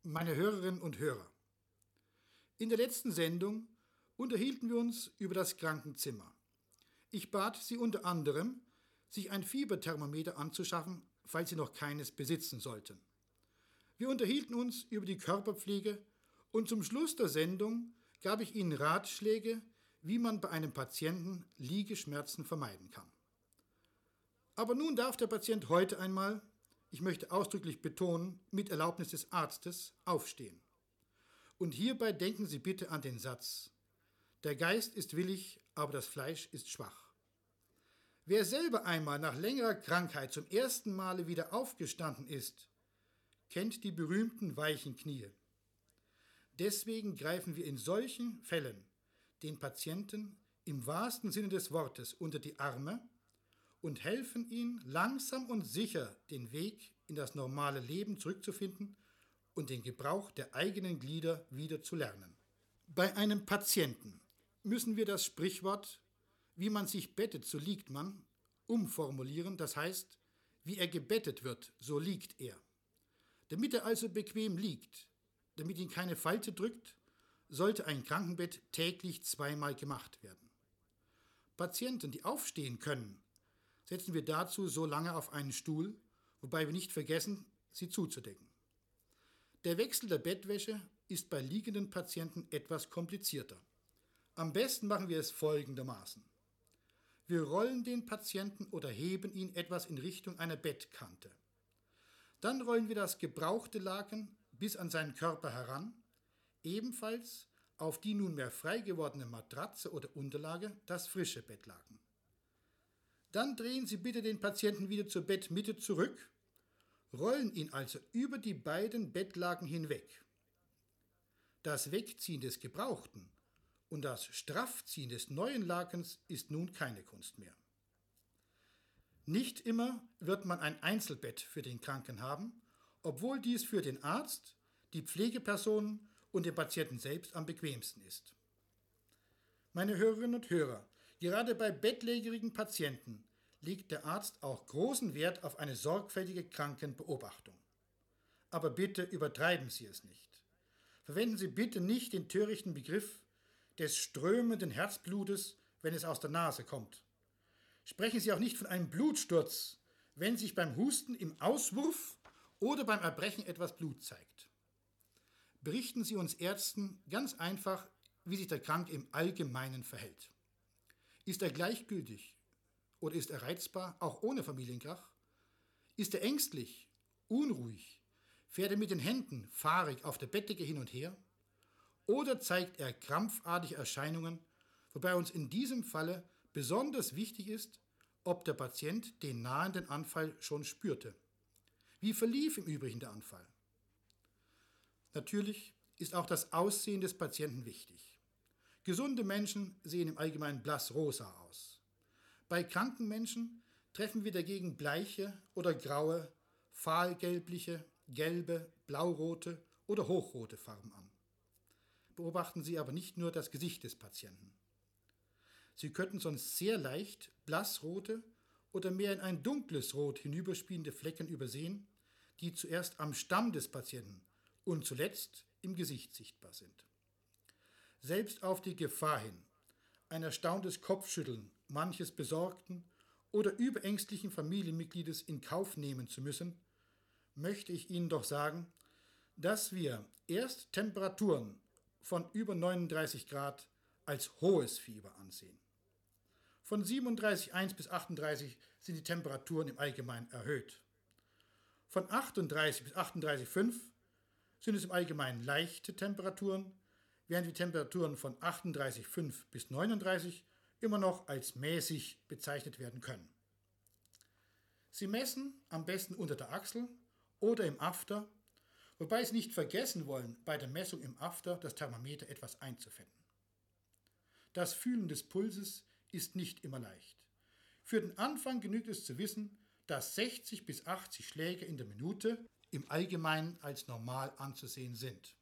Meine Hörerinnen und Hörer, in der letzten Sendung unterhielten wir uns über das Krankenzimmer. Ich bat Sie unter anderem, sich ein Fieberthermometer anzuschaffen, falls Sie noch keines besitzen sollten. Wir unterhielten uns über die Körperpflege und zum Schluss der Sendung gab ich Ihnen Ratschläge, wie man bei einem Patienten Liegeschmerzen vermeiden kann. Aber nun darf der Patient heute einmal, ich möchte ausdrücklich betonen, mit Erlaubnis des Arztes, aufstehen. Und hierbei denken Sie bitte an den Satz: Der Geist ist willig, aber das Fleisch ist schwach. Wer selber einmal nach längerer Krankheit zum ersten Male wieder aufgestanden ist, kennt die berühmten weichen Knie. Deswegen greifen wir in solchen Fällen den Patienten im wahrsten Sinne des Wortes unter die Arme und helfen ihnen langsam und sicher den Weg in das normale Leben zurückzufinden und den Gebrauch der eigenen Glieder wieder zu lernen. Bei einem Patienten müssen wir das Sprichwort „Wie man sich bettet, so liegt man" umformulieren, das heißt, wie er gebettet wird, so liegt er. Damit er also bequem liegt, damit ihn keine Falte drückt, sollte ein Krankenbett täglich 2-mal gemacht werden. Patienten, die aufstehen können, setzen wir dazu so lange auf einen Stuhl, wobei wir nicht vergessen, sie zuzudecken. Der Wechsel der Bettwäsche ist bei liegenden Patienten etwas komplizierter. Am besten machen wir es folgendermaßen. Wir rollen den Patienten oder heben ihn etwas in Richtung einer Bettkante. Dann rollen wir das gebrauchte Laken bis an seinen Körper heran, ebenfalls auf die nunmehr frei gewordene Matratze oder Unterlage das frische Bettlaken. Dann drehen Sie bitte den Patienten wieder zur Bettmitte zurück, rollen ihn also über die beiden Bettlaken hinweg. Das Wegziehen des Gebrauchten und das Straffziehen des neuen Lakens ist nun keine Kunst mehr. Nicht immer wird man ein Einzelbett für den Kranken haben, obwohl dies für den Arzt, die Pflegepersonen und den Patienten selbst am bequemsten ist. Meine Hörerinnen und Hörer, gerade bei bettlägerigen Patienten legt der Arzt auch großen Wert auf eine sorgfältige Krankenbeobachtung. Aber bitte übertreiben Sie es nicht. Verwenden Sie bitte nicht den törichten Begriff des strömenden Herzblutes, wenn es aus der Nase kommt. Sprechen Sie auch nicht von einem Blutsturz, wenn sich beim Husten im Auswurf oder beim Erbrechen etwas Blut zeigt. Berichten Sie uns Ärzten ganz einfach, wie sich der Kranke im Allgemeinen verhält. Ist er gleichgültig oder ist er reizbar, auch ohne Familienkrach? Ist er ängstlich, unruhig, fährt er mit den Händen fahrig auf der Bettdecke hin und her? Oder zeigt er krampfartige Erscheinungen, wobei uns in diesem Falle besonders wichtig ist, ob der Patient den nahenden Anfall schon spürte. Wie verlief im Übrigen der Anfall? Natürlich ist auch das Aussehen des Patienten wichtig. Gesunde Menschen sehen im Allgemeinen blassrosa aus. Bei kranken Menschen treffen wir dagegen bleiche oder graue, fahlgelbliche, gelbe, blaurote oder hochrote Farben an. Beobachten Sie aber nicht nur das Gesicht des Patienten. Sie könnten sonst sehr leicht blassrote oder mehr in ein dunkles Rot hinüberspielende Flecken übersehen, die zuerst am Stamm des Patienten und zuletzt im Gesicht sichtbar sind. Selbst auf die Gefahr hin, ein erstauntes Kopfschütteln manches besorgten oder überängstlichen Familienmitgliedes in Kauf nehmen zu müssen, möchte ich Ihnen doch sagen, dass wir erst Temperaturen von über 39 Grad als hohes Fieber ansehen. Von 37,1 bis 38 sind die Temperaturen im Allgemeinen erhöht. Von 38 bis 38,5 sind es im Allgemeinen leichte Temperaturen, während die Temperaturen von 38,5 bis 39 immer noch als mäßig bezeichnet werden können. Sie messen am besten unter der Achsel oder im After, wobei Sie nicht vergessen wollen, bei der Messung im After das Thermometer etwas einzufetten. Das Fühlen des Pulses ist nicht immer leicht. Für den Anfang genügt es zu wissen, dass 60 bis 80 Schläge in der Minute im Allgemeinen als normal anzusehen sind.